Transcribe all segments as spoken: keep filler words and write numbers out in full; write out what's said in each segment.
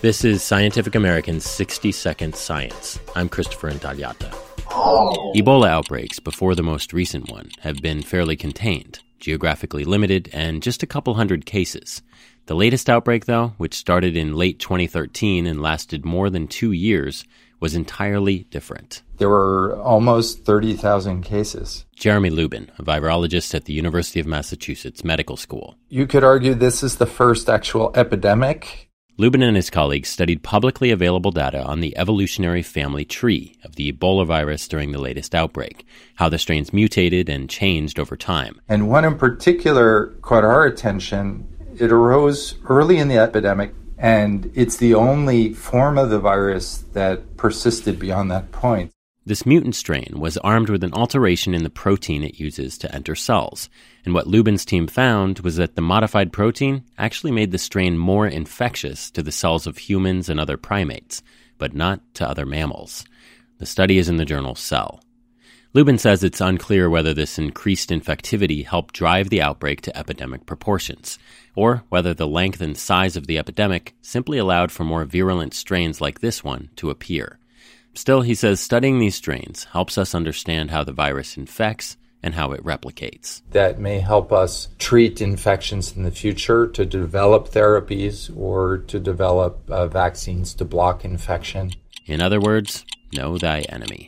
This is Scientific American's sixty second Science. I'm Christopher Intagliata. Ebola outbreaks before the most recent one have been fairly contained, geographically limited, and just a couple hundred cases. The latest outbreak, though, which started in late twenty thirteen and lasted more than two years, was entirely different. There were almost thirty thousand cases. Jeremy Lubin, a virologist at the University of Massachusetts Medical School. You could argue this is the first actual epidemic. Lubin and his colleagues studied publicly available data on the evolutionary family tree of the Ebola virus during the latest outbreak, how the strains mutated and changed over time. And one in particular caught our attention. It arose early in the epidemic, and it's the only form of the virus that persisted beyond that point. This mutant strain was armed with an alteration in the protein it uses to enter cells. And what Lubin's team found was that the modified protein actually made the strain more infectious to the cells of humans and other primates, but not to other mammals. The study is in the journal Cell. Lubin says it's unclear whether this increased infectivity helped drive the outbreak to epidemic proportions, or whether the length and size of the epidemic simply allowed for more virulent strains like this one to appear. Still, he says studying these strains helps us understand how the virus infects and how it replicates. That may help us treat infections in the future, to develop therapies, or to develop uh, vaccines to block infection. In other words, know thy enemy.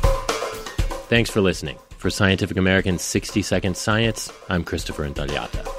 Thanks for listening. For Scientific American's sixty second Science, I'm Christopher Intagliata.